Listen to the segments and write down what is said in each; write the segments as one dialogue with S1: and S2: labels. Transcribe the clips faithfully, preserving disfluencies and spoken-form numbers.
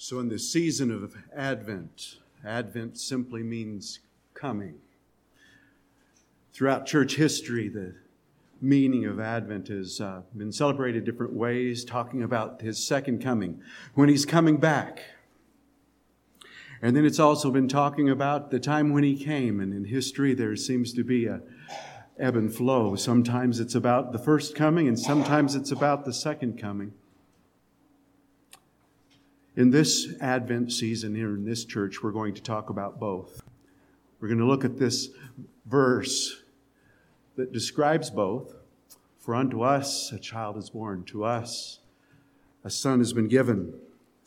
S1: So in the season of Advent, Advent simply means coming. Throughout church history, the meaning of Advent has uh, been celebrated different ways, talking about his second coming, when he's coming back. And then it's also been talking about the time when he came, and in history there seems to be a ebb and flow. Sometimes it's about the first coming, and sometimes it's about the second coming. In this Advent season here in this church, we're going to talk about both. We're going to look at this verse that describes both. For unto us a child is born, to us a son has been given.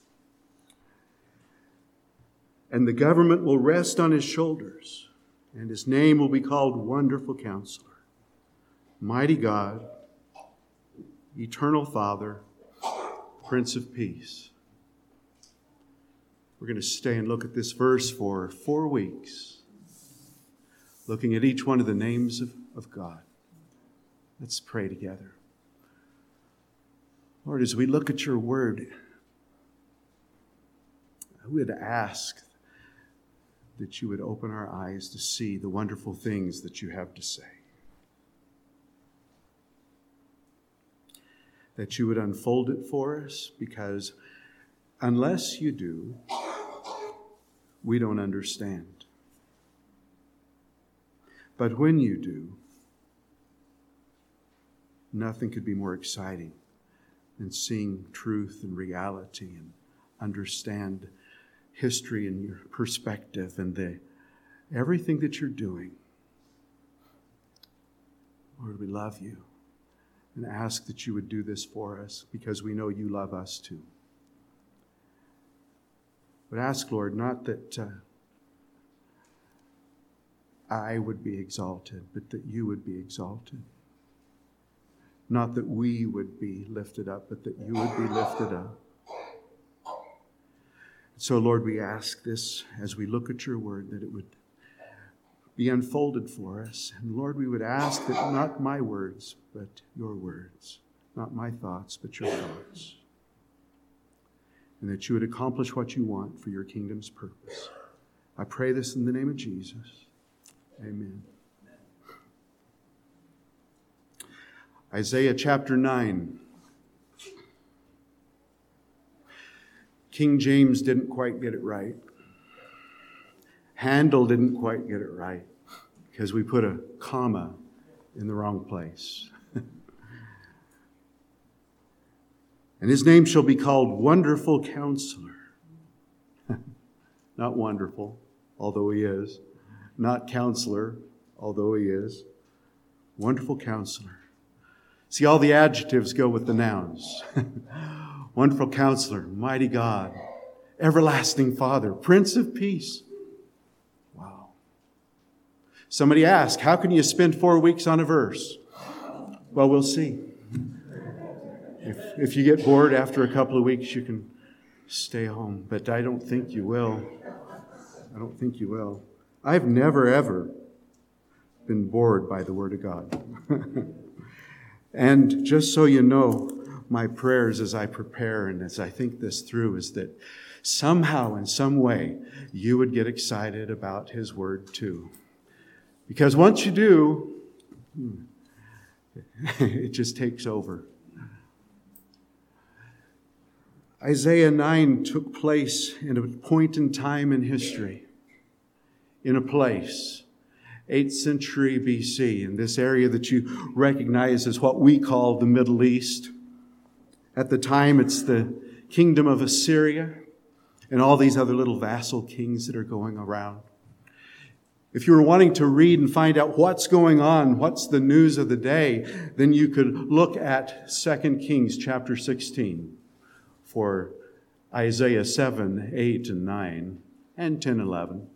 S1: And the government will rest on his shoulders, and his name will be called Wonderful Counselor, Mighty God, Eternal Father, Prince of Peace. We're going to stay and look at this verse for four weeks, looking at each one of the names of, of God. Let's pray together. Lord, as we look at your word, I would ask that you would open our eyes to see the wonderful things that you have to say. That you would unfold it for us, because unless you do, we don't understand. But when you do, nothing could be more exciting than seeing truth and reality and understand history and your perspective and the everything that you're doing. Lord, we love you and ask that you would do this for us, because we know you love us too. But ask, Lord, not that uh, I would be exalted, but that you would be exalted. Not that we would be lifted up, but that you would be lifted up. So, Lord, we ask this as we look at your word, that it would be unfolded for us. And Lord, we would ask that not my words, but your words, not my thoughts, but your thoughts. And that you would accomplish what you want for your kingdom's purpose. I pray this in the name of Jesus. Amen. Isaiah chapter nine. King James didn't quite get it right. Handel didn't quite get it right, because we put a comma in the wrong place. And his name shall be called Wonderful Counselor. Not wonderful, although he is. Not Counselor, although he is. Wonderful Counselor. See, all the adjectives go with the nouns. Wonderful Counselor, Mighty God, Everlasting Father, Prince of Peace. Wow. Somebody asked, how can you spend four weeks on a verse? Well, we'll see. If, if you get bored after a couple of weeks, you can stay home. But I don't think you will. I don't think you will. I've never, ever been bored by the Word of God. And just so you know, my prayers as I prepare and as I think this through is that somehow, in some way, you would get excited about His Word too. Because once you do, it just takes over. Isaiah nine took place in a point in time in history, in a place, eighth century B C, in this area that you recognize as what we call the Middle East. At the time, it's the kingdom of Assyria and all these other little vassal kings that are going around. If you were wanting to read and find out what's going on, what's the news of the day, then you could look at Second Kings chapter sixteen. For Isaiah seven, eight, and nine, and ten, eleven.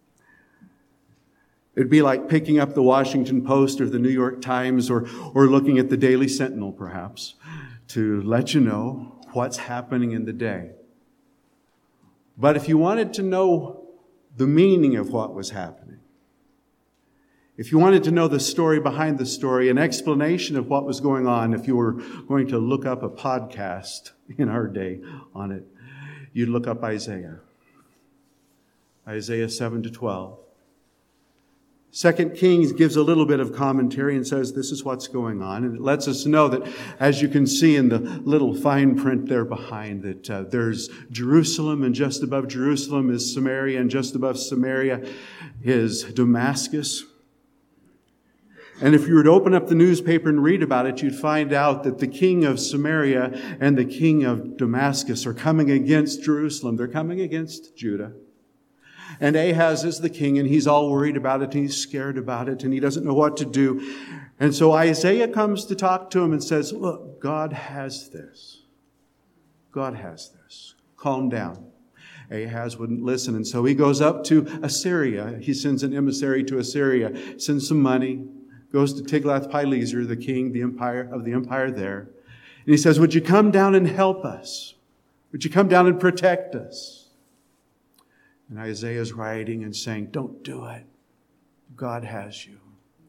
S1: It'd be like picking up the Washington Post or the New York Times or, or looking at the Daily Sentinel, perhaps, to let you know what's happening in the day. But if you wanted to know the meaning of what was happening, if you wanted to know the story behind the story, an explanation of what was going on, if you were going to look up a podcast in our day on it, you'd look up Isaiah. Isaiah seven to twelve. Second Kings gives a little bit of commentary and says this is what's going on. And it lets us know that, as you can see in the little fine print there behind, that uh, there's Jerusalem, and just above Jerusalem is Samaria, and just above Samaria is Damascus. And if you were to open up the newspaper and read about it, you'd find out that the king of Samaria and the king of Damascus are coming against Jerusalem. They're coming against Judah. And Ahaz is the king, and he's all worried about it, and he's scared about it, and he doesn't know what to do. And so Isaiah comes to talk to him and says, look, God has this. God has this. Calm down. Ahaz wouldn't listen, and so he goes up to Assyria. He sends an emissary to Assyria, sends some money, goes to Tiglath-Pileser, the king, the empire of the empire there. And he says, would you come down and help us? Would you come down and protect us? And Isaiah is writing and saying, don't do it. God has you.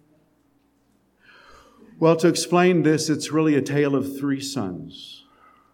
S1: Well, to explain this, it's really a tale of three sons.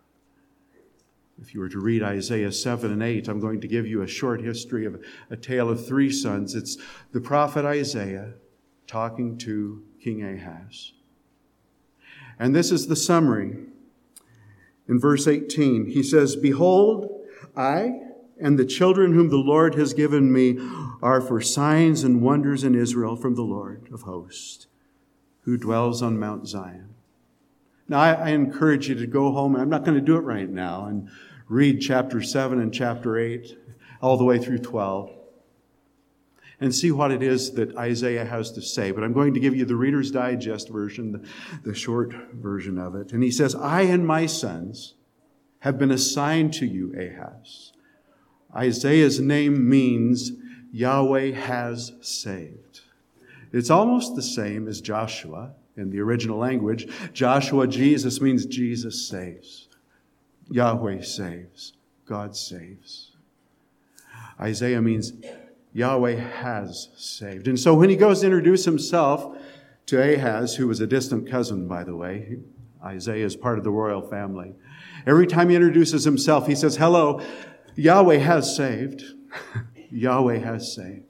S1: If you were to read Isaiah seven and eight, I'm going to give you a short history of a tale of three sons. It's the prophet Isaiah talking to King Ahaz. And this is the summary. In verse eighteen, he says, behold, I and the children whom the Lord has given me are for signs and wonders in Israel from the Lord of hosts, who dwells on Mount Zion. Now, I, I encourage you to go home, and I'm not going to do it right now, and read chapter seven and chapter eight, all the way through twelve, and see what it is that Isaiah has to say. But I'm going to give you the Reader's Digest version, the, the short version of it. And he says, I and my sons have been assigned to you, Ahaz. Isaiah's name means Yahweh has saved. It's almost the same as Joshua in the original language. Joshua, Jesus, means Jesus saves. Yahweh saves. God saves. Isaiah means Yahweh has saved. And so when he goes to introduce himself to Ahaz, who was a distant cousin, by the way, Isaiah is part of the royal family. Every time he introduces himself, he says, hello, Yahweh has saved. Yahweh has saved.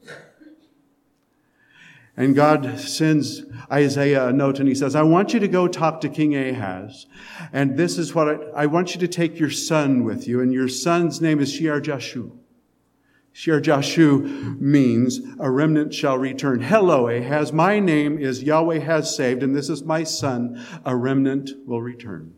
S1: And God sends Isaiah a note and he says, I want you to go talk to King Ahaz. And this is what I, I want you to take your son with you. And your son's name is Shear-Jashub. Shear-Jashub means a remnant shall return. Hello, Ahaz. My name is Yahweh has saved. And this is my son. A remnant will return.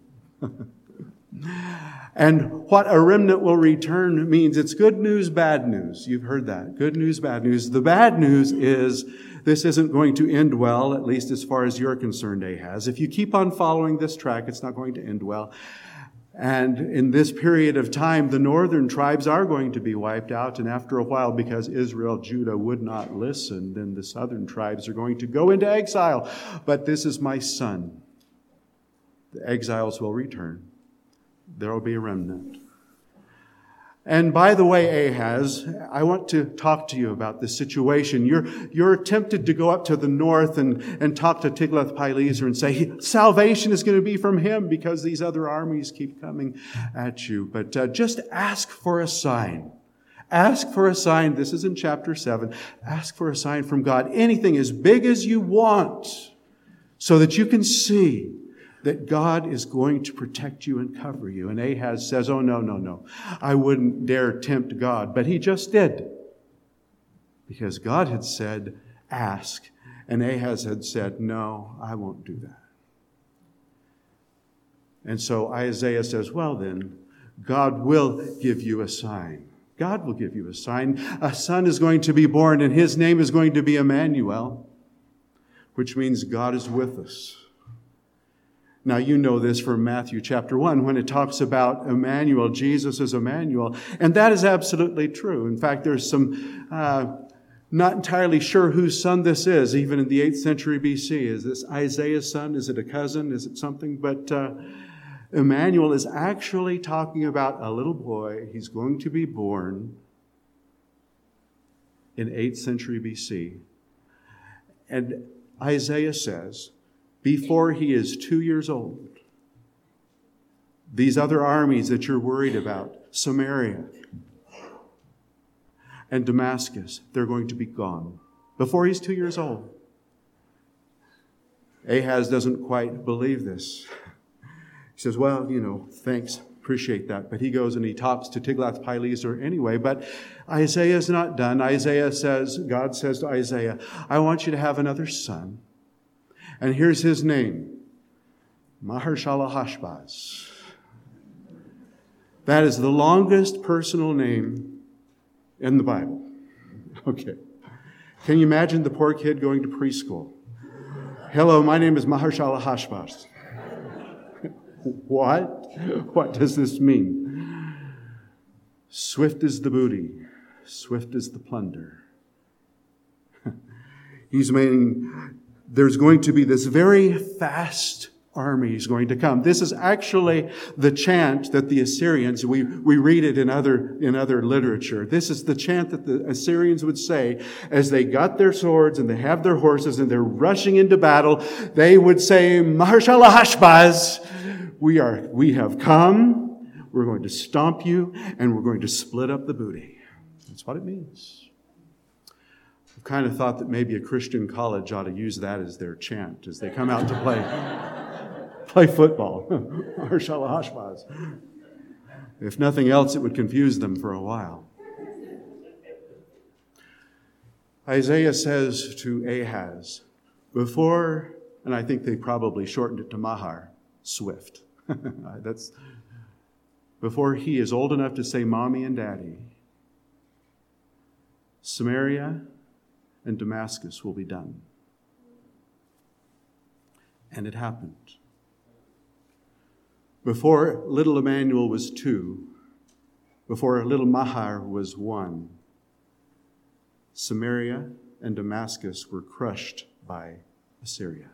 S1: And what a remnant will return means it's good news, bad news. You've heard that. Good news, bad news. The bad news is this isn't going to end well, at least as far as you're concerned, Ahaz. If you keep on following this track, it's not going to end well. And in this period of time, the northern tribes are going to be wiped out. And after a while, because Israel, Judah would not listen, then the southern tribes are going to go into exile. But this is my son. The exiles will return. There will be a remnant. And by the way, Ahaz, I want to talk to you about this situation. You're, you're tempted to go up to the north and, and talk to Tiglath-Pileser and say, salvation is going to be from him because these other armies keep coming at you. But uh, just ask for a sign. Ask for a sign. This is in chapter seven. Ask for a sign from God. Anything as big as you want so that you can see that God is going to protect you and cover you. And Ahaz says, oh, no, no, no. I wouldn't dare tempt God. But he just did. Because God had said, ask. And Ahaz had said, no, I won't do that. And so Isaiah says, well then, God will give you a sign. God will give you a sign. A son is going to be born, and his name is going to be Emmanuel, which means God is with us. Now, you know this from Matthew chapter one, when it talks about Emmanuel, Jesus is Emmanuel. And that is absolutely true. In fact, there's some, uh, not entirely sure whose son this is, even in the eighth century B C. Is this Isaiah's son? Is it a cousin? Is it something? But uh, Emmanuel is actually talking about a little boy. He's going to be born in eighth century B C. And Isaiah says, before he is two years old, these other armies that you're worried about, Samaria and Damascus, they're going to be gone before he's two years old. Ahaz doesn't quite believe this. He says, well, you know, thanks, appreciate that. But he goes and he talks to Tiglath-Pileser anyway. But Isaiah is not done. Isaiah says, God says to Isaiah, I want you to have another son. And here's his name, Maher-shalal-hash-baz. That is the longest personal name in the Bible. Okay. Can you imagine the poor kid going to preschool? Hello, my name is Maher-shalal-hash-baz. What? What does this mean? Swift is the booty, swift is the plunder. He's meaning there's going to be this very fast army is going to come. This is actually the chant that the Assyrians, we, we read it in other, in other literature. This is the chant that the Assyrians would say as they got their swords and they have their horses and they're rushing into battle. They would say, Maher-shalal-hash-baz, we are, we have come, we're going to stomp you, and we're going to split up the booty. That's what it means. I've kind of thought that maybe a Christian college ought to use that as their chant as they come out to play. Play football. Maher-shalal-hash-baz. If nothing else, it would confuse them for a while. Isaiah says to Ahaz, before, and I think they probably shortened it to Mahar, swift. That's before he is old enough to say mommy and daddy, Samaria and Damascus will be done. And it happened. Before little Emmanuel was two, before little Mahar was one, Samaria and Damascus were crushed by Assyria.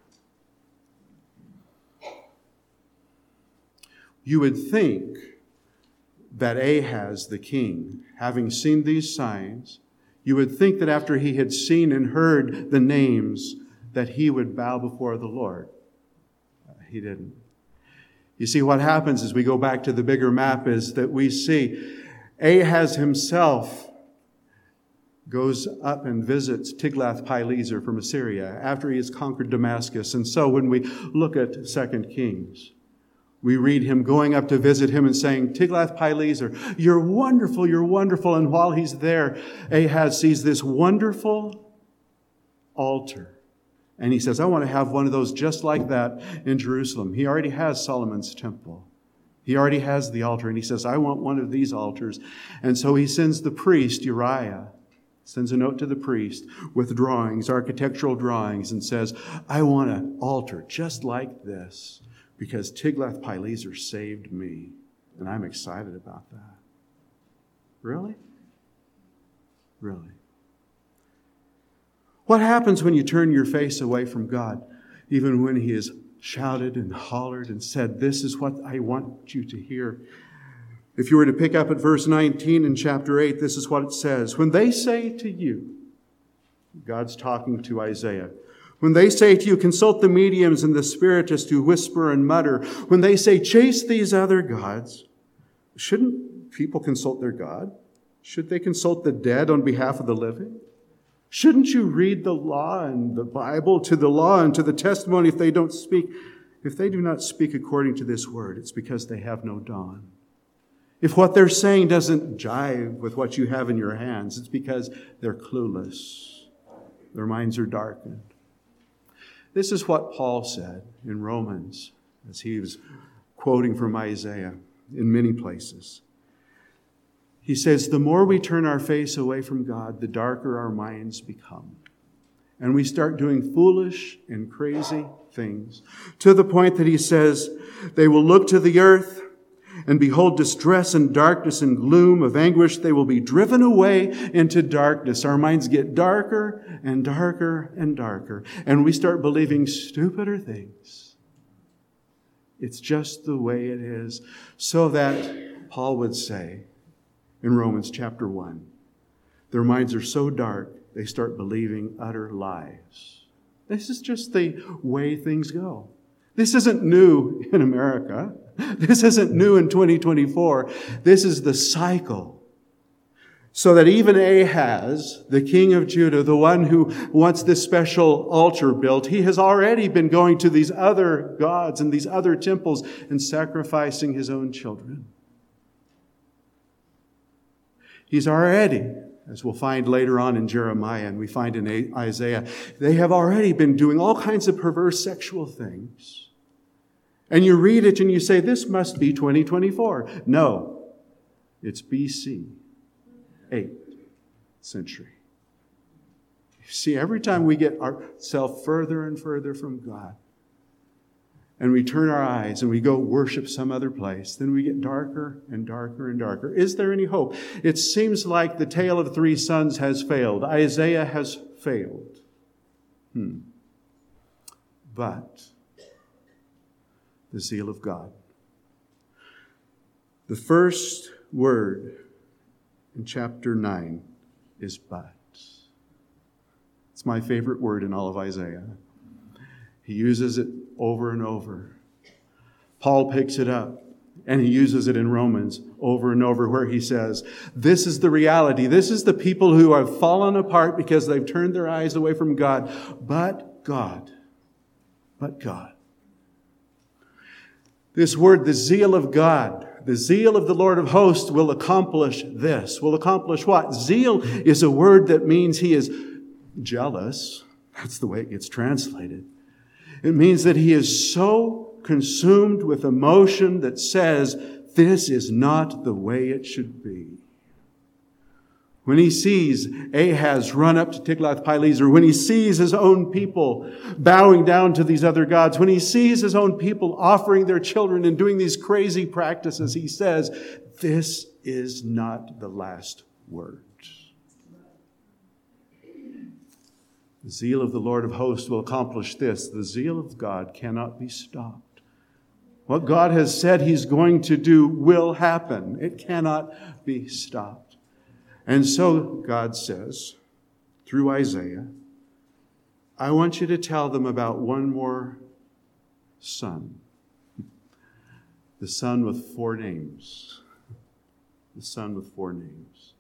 S1: You would think that Ahaz, the king, having seen these signs, you would think that after he had seen and heard the names, that he would bow before the Lord. He didn't. You see, what happens as we go back to the bigger map is that we see Ahaz himself goes up and visits Tiglath-Pileser from Assyria after he has conquered Damascus. And so when we look at Second Kings, we read him going up to visit him and saying, Tiglath-Pileser, you're wonderful, you're wonderful. And while he's there, Ahaz sees this wonderful altar. And he says, I want to have one of those just like that in Jerusalem. He already has Solomon's temple. He already has the altar. And he says, I want one of these altars. And so he sends the priest, Uriah, sends a note to the priest with drawings, architectural drawings, and says, I want an altar just like this because Tiglath-Pileser saved me. And I'm excited about that. Really? Really? What happens when you turn your face away from God, even when he has shouted and hollered and said, this is what I want you to hear? If you were to pick up at verse nineteen in chapter eight, this is what it says. When they say to you, God's talking to Isaiah, when they say to you, consult the mediums and the spiritists who whisper and mutter, when they say, chase these other gods, shouldn't people consult their God? Should they consult the dead on behalf of the living? Shouldn't you read the law and the Bible to the law and to the testimony if they don't speak? If they do not speak according to this word, it's because they have no dawn. If what they're saying doesn't jive with what you have in your hands, it's because they're clueless. Their minds are darkened. This is what Paul said in Romans as he was quoting from Isaiah in many places. He says, the more we turn our face away from God, the darker our minds become. And we start doing foolish and crazy things to the point that he says, they will look to the earth and behold distress and darkness and gloom of anguish. They will be driven away into darkness. Our minds get darker and darker and darker. And we start believing stupider things. It's just the way it is. So that Paul would say, in Romans chapter one, their minds are so dark, they start believing utter lies. This is just the way things go. This isn't new in America. This isn't new in twenty twenty-four. This is the cycle. So that even Ahaz, the king of Judah, the one who wants this special altar built, he has already been going to these other gods and these other temples and sacrificing his own children. He's already, as we'll find later on in Jeremiah and we find in Isaiah, they have already been doing all kinds of perverse sexual things. And you read it and you say, this must be twenty twenty-four. No, it's B C. eighth century. You see, every time we get ourselves further and further from God, and we turn our eyes and we go worship some other place, then we get darker and darker and darker. Is there any hope? It seems like the tale of three sons has failed. Isaiah has failed. Hmm. But the zeal of God. The first word in chapter nine is but. It's my favorite word in all of Isaiah. He uses it over and over. Paul picks it up and he uses it in Romans over and over where he says, this is the reality. This is the people who have fallen apart because they've turned their eyes away from God. But God. But God. This word, the zeal of God, the zeal of the Lord of hosts will accomplish this. Will accomplish what? Zeal is a word that means he is jealous. That's the way it gets translated. It means that he is so consumed with emotion that says, this is not the way it should be. When he sees Ahaz run up to Tiglath-Pileser, when he sees his own people bowing down to these other gods, when he sees his own people offering their children and doing these crazy practices, he says, this is not the last word. The zeal of the Lord of hosts will accomplish this. The zeal of God cannot be stopped. What God has said he's going to do will happen. It cannot be stopped. And so God says, through Isaiah, I want you to tell them about one more son. The son with four names. The son with four names.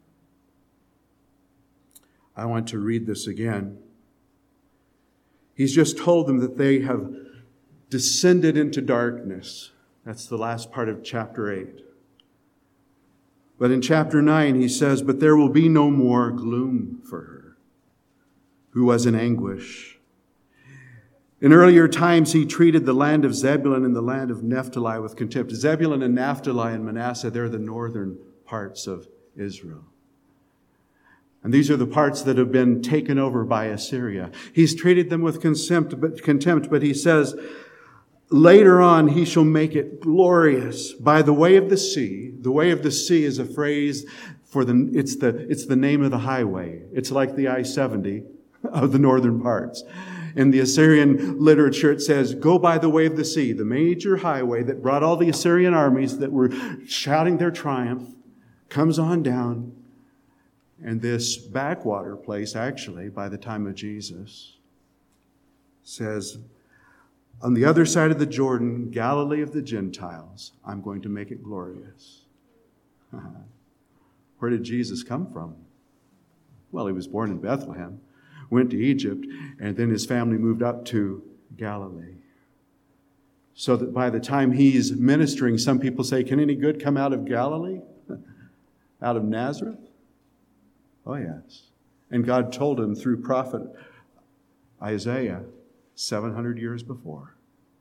S1: I want to read this again. He's just told them that they have descended into darkness. That's the last part of chapter eight. But in chapter nine, he says, but there will be no more gloom for her, who was in anguish. In earlier times, he treated the land of Zebulun and the land of Naphtali with contempt. Zebulun and Naphtali and Manasseh, they're the northern parts of Israel. And these are the parts that have been taken over by Assyria. He's treated them with contempt, but, contempt, but he says, later on, he shall make it glorious by the way of the sea. The way of the sea is a phrase for the, it's the, it's the name of the highway. It's like the I seventy of the northern parts. In the Assyrian literature, it says, go by the way of the sea, the major highway that brought all the Assyrian armies that were shouting their triumph, comes on down. And this backwater place, actually, by the time of Jesus, says, on the other side of the Jordan, Galilee of the Gentiles, I'm going to make it glorious. Where did Jesus come from? Well, he was born in Bethlehem, went to Egypt, and then his family moved up to Galilee. So that by the time he's ministering, some people say, can any good come out of Galilee? Out of Nazareth? Oh, yes. And God told him through prophet Isaiah seven hundred years before.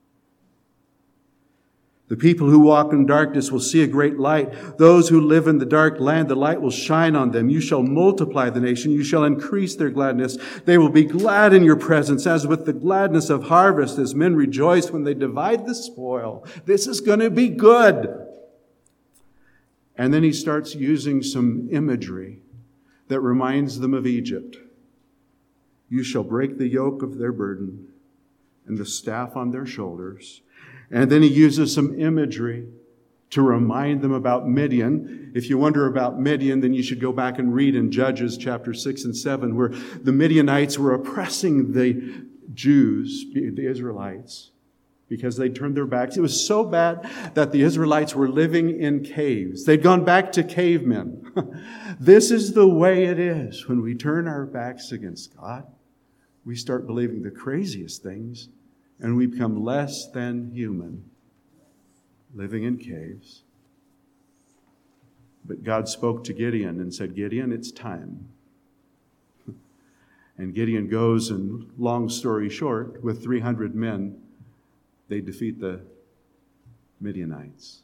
S1: The people who walk in darkness will see a great light. Those who live in the dark land, the light will shine on them. You shall multiply the nation. You shall increase their gladness. They will be glad in your presence, as with the gladness of harvest, as men rejoice when they divide the spoil. This is going to be good. And then he starts using some imagery that reminds them of Egypt. You shall break the yoke of their burden and the staff on their shoulders. And then he uses some imagery to remind them about Midian. If you wonder about Midian, then you should go back and read in Judges chapter six and seven, where the Midianites were oppressing the Jews, the Israelites. because they turned their backs. It was so bad that the Israelites were living in caves. They'd gone back to cavemen. This is the way it is. When we turn our backs against God, we start believing the craziest things, and we become less than human, living in caves. But God spoke to Gideon and said, Gideon, it's time. And Gideon goes, and long story short, with three hundred men, they defeat the Midianites.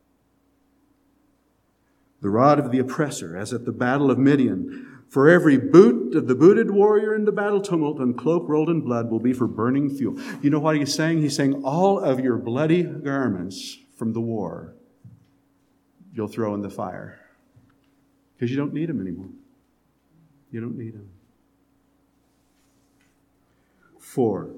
S1: The rod of the oppressor, as at the battle of Midian, for every boot of the booted warrior in the battle tumult and cloak rolled in blood will be for burning fuel. You know what he's saying? He's saying all of your bloody garments from the war, you'll throw in the fire. Because you don't need them anymore. You don't need them. Four,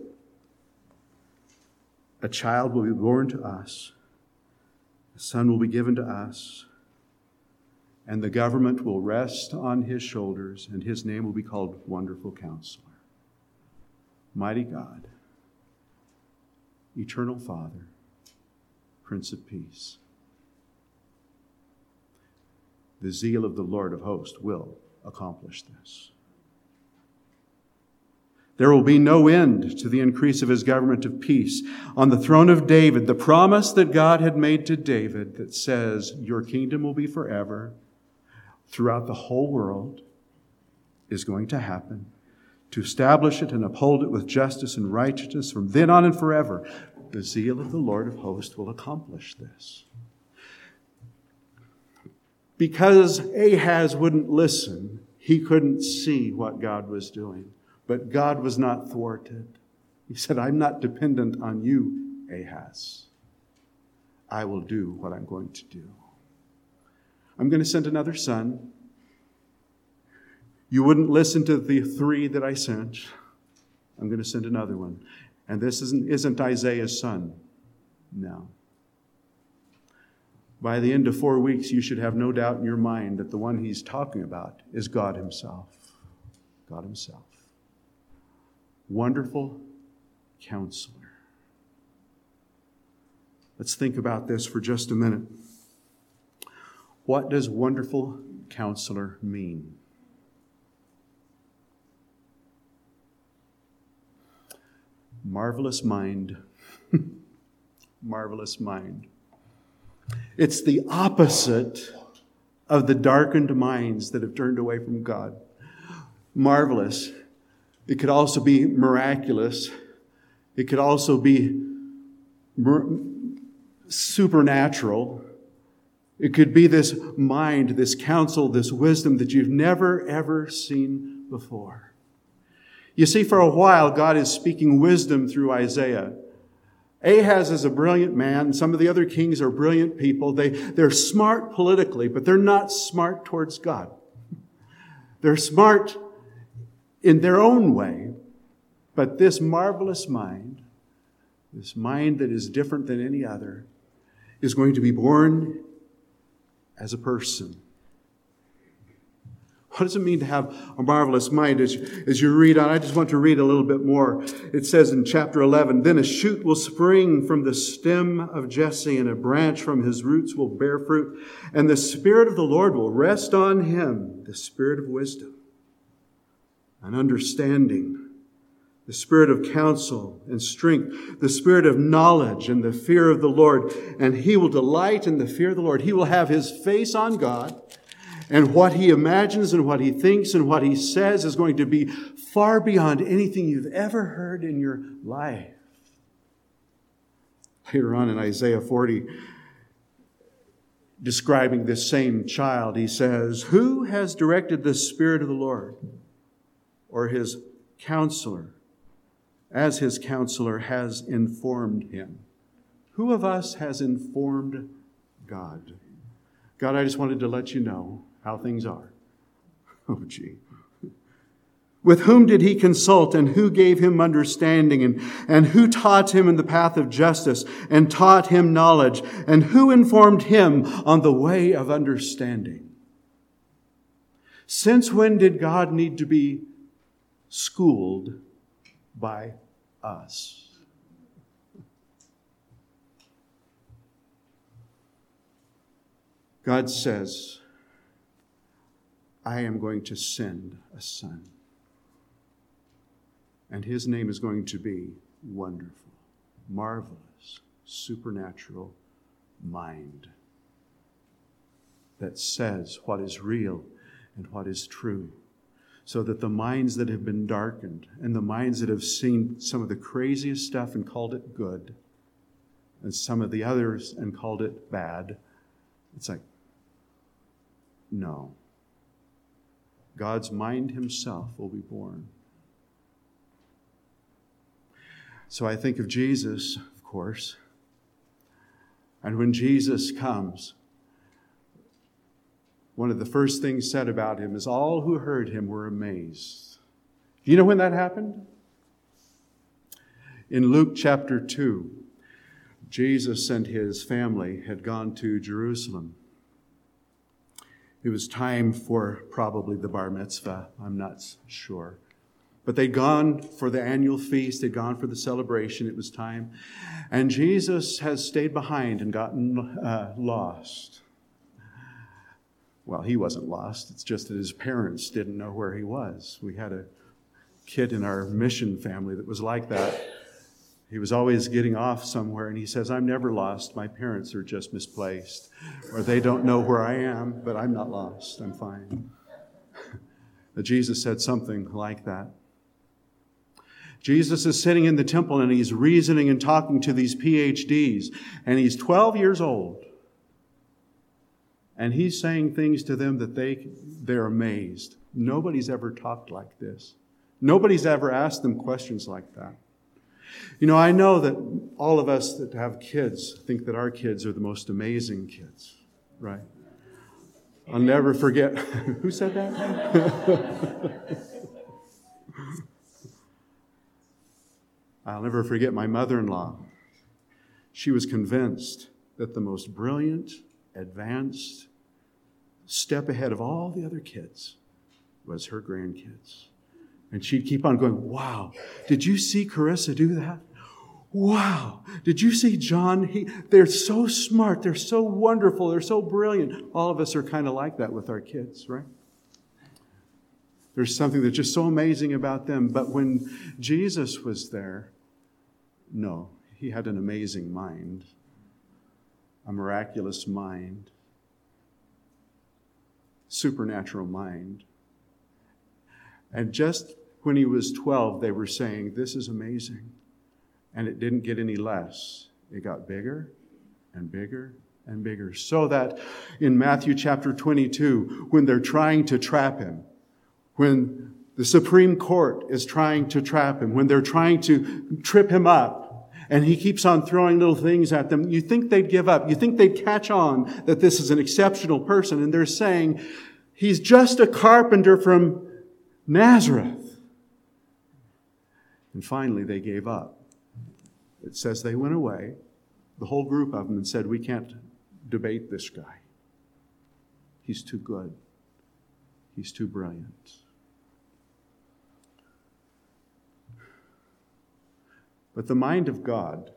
S1: a child will be born to us, a son will be given to us, and the government will rest on his shoulders, and his name will be called Wonderful Counselor, Mighty God, Eternal Father, Prince of Peace. The zeal of the Lord of hosts will accomplish this. There will be no end to the increase of his government of peace. On the throne of David, the promise that God had made to David that says, your kingdom will be forever throughout the whole world, is going to happen. To establish it and uphold it with justice and righteousness from then on and forever. The zeal of the Lord of hosts will accomplish this. Because Ahaz wouldn't listen, he couldn't see what God was doing. But God was not thwarted. He said, I'm not dependent on you, Ahaz. I will do what I'm going to do. I'm going to send another son. You wouldn't listen to the three that I sent. I'm going to send another one. And this isn't, isn't Isaiah's son. No. By the end of four weeks, you should have no doubt in your mind that the one he's talking about is God himself. God himself. Wonderful Counselor. Let's think about this for just a minute. What does Wonderful Counselor mean? Marvelous mind. Marvelous mind. It's the opposite of the darkened minds that have turned away from God. Marvelous. It could also be miraculous. It could also be supernatural. It could be this mind, this counsel, this wisdom that you've never, ever seen before. You see, for a while, God is speaking wisdom through Isaiah. Ahaz is a brilliant man. Some of the other kings are brilliant people. They, they're smart politically, but they're not smart towards God. They're smart in their own way. But this marvelous mind, this mind that is different than any other, is going to be born as a person. What does it mean to have a marvelous mind? As, as you read on, I just want to read a little bit more. It says in chapter eleven, then a shoot will spring from the stem of Jesse, and a branch from his roots will bear fruit. And the Spirit of the Lord will rest on him, the Spirit of wisdom and understanding, the Spirit of counsel and strength, the Spirit of knowledge and the fear of the Lord. And he will delight in the fear of the Lord. He will have his face on God. And what he imagines and what he thinks and what he says is going to be far beyond anything you've ever heard in your life. Later on in Isaiah forty, describing this same child, he says, who has directed the Spirit of the Lord, or his counselor, as his counselor has informed him? Who of us has informed God? God, I just wanted to let you know how things are. Oh, gee. With whom did he consult, and who gave him understanding, and, and who taught him in the path of justice, and taught him knowledge, and who informed him on the way of understanding? Since when did God need to be schooled by us? God says, I am going to send a son. And his name is going to be Wonderful, Marvelous, Supernatural Mind that says what is real and what is true, so that the minds that have been darkened and the minds that have seen some of the craziest stuff and called it good, and some of the others and called it bad, it's like, no. God's mind himself will be born. So I think of Jesus, of course. And when Jesus comes, one of the first things said about him is all who heard him were amazed. Do you know when that happened? In Luke chapter two, Jesus and his family had gone to Jerusalem. It was time for probably the bar mitzvah, I'm not sure. But they'd gone for the annual feast, they'd gone for the celebration, it was time. And Jesus has stayed behind and gotten uh, lost. Well, he wasn't lost, it's just that his parents didn't know where he was. We had a kid in our mission family that was like that. He was always getting off somewhere, and he says, I'm never lost. My parents are just misplaced. Or they don't know where I am, but I'm not lost. I'm fine. But Jesus said something like that. Jesus is sitting in the temple, and he's reasoning and talking to these P H Ds, and he's twelve years old. And he's saying things to them that they, they're amazed. Nobody's ever talked like this. Nobody's ever asked them questions like that. You know, I know that all of us that have kids think that our kids are the most amazing kids, right? I'll never forget. Who said that? I'll never forget my mother-in-law. She was convinced that the most brilliant, advanced, step ahead of all the other kids was her grandkids. And she'd keep on going, wow, did you see Carissa do that? Wow, did you see John? He, they're so smart, they're so wonderful, they're so brilliant. All of us are kind of like that with our kids, right? There's something that's just so amazing about them. But when Jesus was there, no, he had an amazing mind, a miraculous mind, supernatural mind. And just when he was twelve, they were saying, this is amazing. And it didn't get any less. It got bigger and bigger and bigger. So that in Matthew chapter twenty-two, when they're trying to trap him, when the Supreme Court is trying to trap him, when they're trying to trip him up, and he keeps on throwing little things at them, you think they'd give up. You think they'd catch on that this is an exceptional person. And they're saying, he's just a carpenter from Nazareth. And finally, they gave up. It says they went away, the whole group of them, and said, we can't debate this guy. He's too good. He's too brilliant. But the mind of God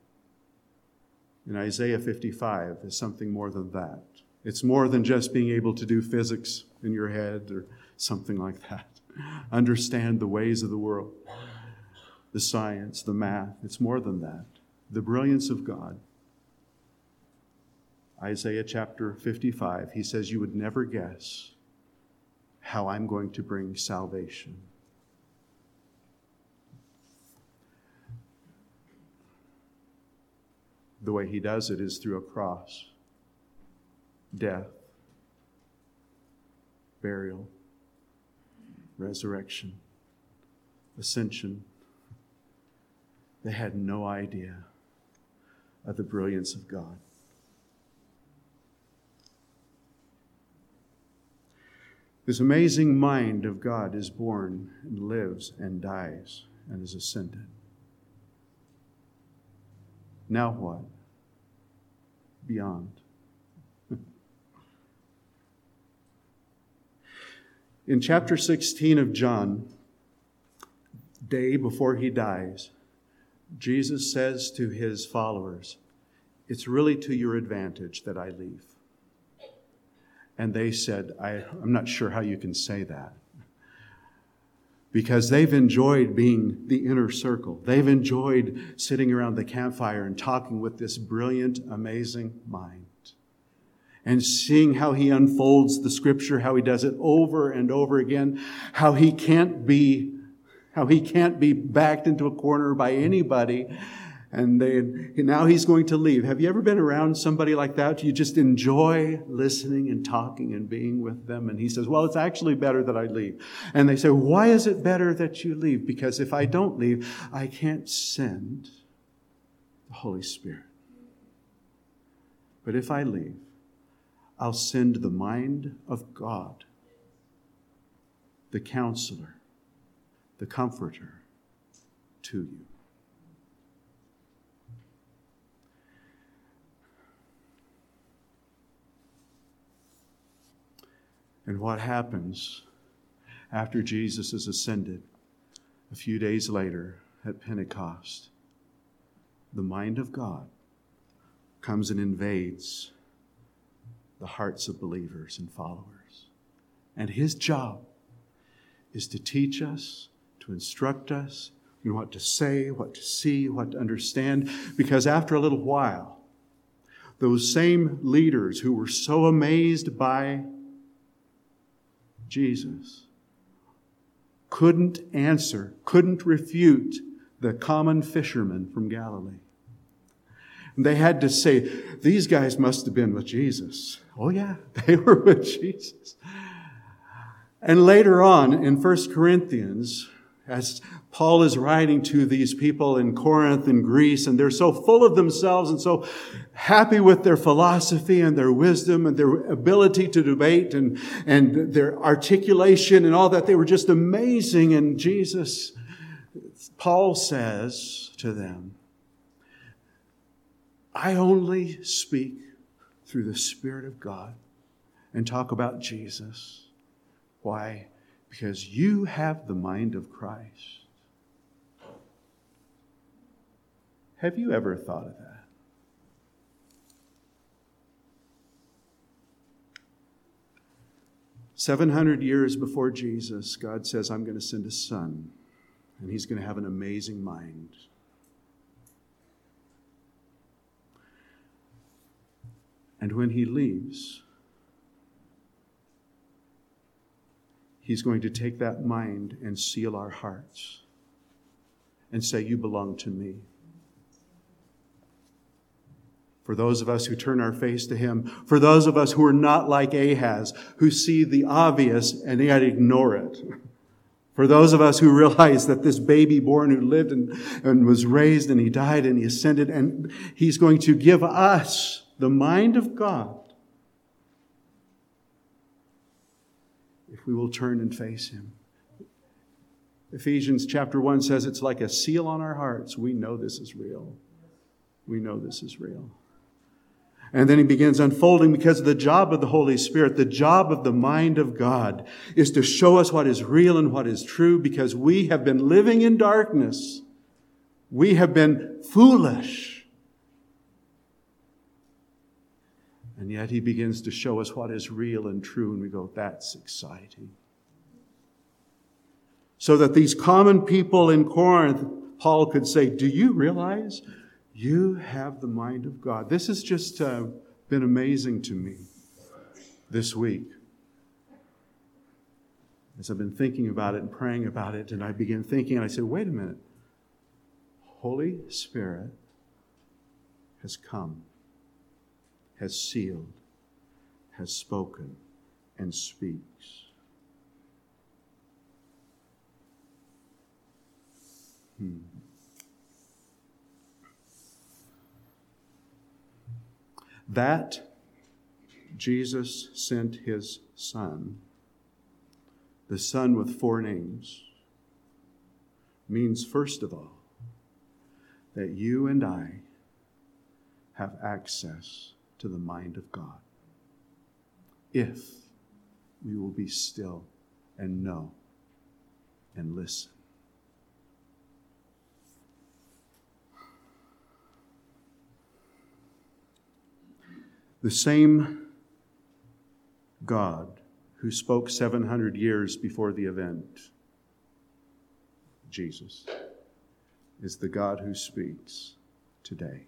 S1: in Isaiah fifty-five is something more than that. It's more than just being able to do physics in your head or something like that. Understand the ways of the world, the science, the math. It's more than that. The brilliance of God. Isaiah chapter fifty-five, he says, you would never guess how I'm going to bring salvation. The way he does it is through a cross, death, burial, resurrection, ascension. They had no idea of the brilliance of God. This amazing mind of God is born and lives and dies and is ascended. Now what? Beyond. In chapter sixteen of John, day before he dies, Jesus says to his followers, it's really to your advantage that I leave. And they said, I, I'm not sure how you can say that. Because they've enjoyed being the inner circle. They've enjoyed sitting around the campfire and talking with this brilliant, amazing mind. And seeing how he unfolds the Scripture, how he does it over and over again, how he can't be, how he can't be backed into a corner by anybody. And they, now he's going to leave. Have you ever been around somebody like that? You just enjoy listening and talking and being with them. And he says, well, it's actually better that I leave. And they say, why is it better that you leave? Because if I don't leave, I can't send the Holy Spirit. But if I leave, I'll send the mind of God, the Counselor, the Comforter, to you. And what happens after Jesus is ascended a few days later at Pentecost? The mind of God comes and invades the hearts of believers and followers. And his job is to teach us, to instruct us in what to say, what to see, what to understand. Because after a little while, those same leaders who were so amazed by Jesus couldn't answer, couldn't refute the common fishermen from Galilee. And they had to say, these guys must have been with Jesus. Oh yeah, they were with Jesus. And later on in First Corinthians, as Paul is writing to these people in Corinth and Greece, and they're so full of themselves and so happy with their philosophy and their wisdom and their ability to debate and, and their articulation and all that. They were just amazing. And Jesus, Paul says to them, I only speak through the Spirit of God and talk about Jesus. Why? Because you have the mind of Christ. Have you ever thought of that? Seven hundred years before Jesus, God says, I'm going to send a son, and he's going to have an amazing mind. And when he leaves, he's going to take that mind and seal our hearts and say, you belong to me. For those of us who turn our face to him, for those of us who are not like Ahaz, who see the obvious and yet ignore it, for those of us who realize that this baby born who lived and, and was raised and he died and he ascended, and he's going to give us the mind of God if we will turn and face him. Ephesians chapter one says it's like a seal on our hearts. We know this is real. We know this is real. And then he begins unfolding, because the job of the Holy Spirit, the job of the mind of God, is to show us what is real and what is true, because we have been living in darkness. We have been foolish. And yet he begins to show us what is real and true, and we go, that's exciting. So that these common people in Corinth, Paul could say, do you realize you have the mind of God? This has just uh, been amazing to me this week. As I've been thinking about it and praying about it, and I begin thinking, and I said, wait a minute. Holy Spirit has come, has sealed, has spoken, and speaks. Hmm. That Jesus sent his Son, the Son with four names, means, first of all, that you and I have access to the mind of God, if we will be still and know and listen. The same God, who spoke seven hundred years before the event, Jesus, is the God who speaks today.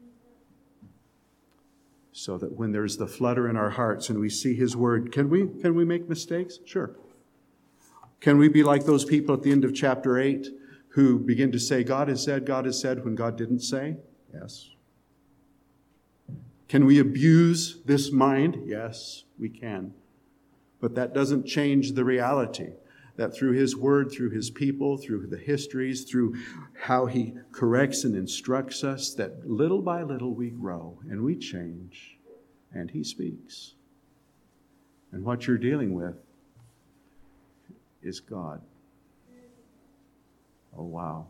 S1: So that when there's the flutter in our hearts and we see his word, can we, can we make mistakes? Sure. Can we be like those people at the end of chapter eight who begin to say, God has said, God has said, when God didn't say? Yes. Can we abuse this mind? Yes, we can. But that doesn't change the reality that through his word, through his people, through the histories, through how he corrects and instructs us, that little by little we grow and we change and he speaks. And what you're dealing with is God. Oh, wow.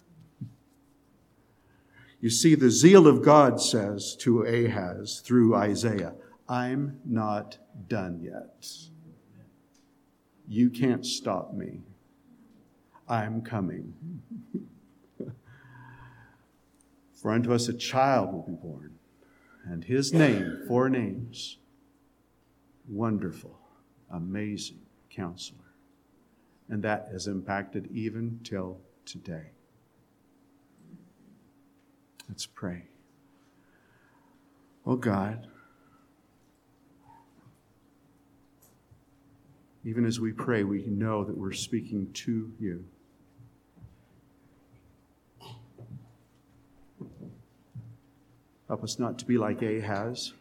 S1: You see, the zeal of God says to Ahaz through Isaiah, I'm not done yet. You can't stop me. I'm coming. For unto us a child will be born, and his name, four names, Wonderful, Amazing Counselor. And that has impacted even till today. Let's pray. Oh God, even as we pray, we know that we're speaking to you. Help us not to be like Ahaz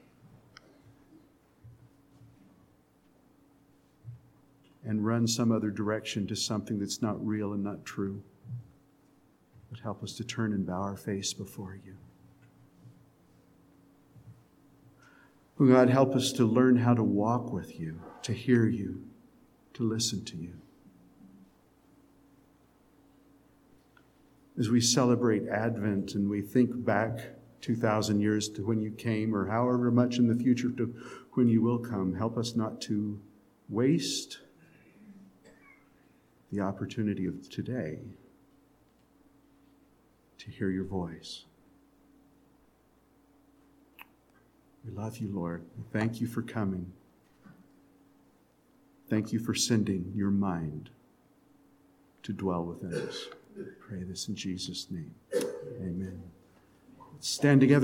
S1: and run some other direction to something that's not real and not true. But help us to turn and bow our face before you. Oh God, help us to learn how to walk with you, to hear you, to listen to you. As we celebrate Advent and we think back two thousand years to when you came, or however much in the future to when you will come, help us not to waste the opportunity of today to hear your voice. We love you, Lord. We thank you for coming. Thank you for sending your mind to dwell within us. I pray this in Jesus' name. Amen. Stand together.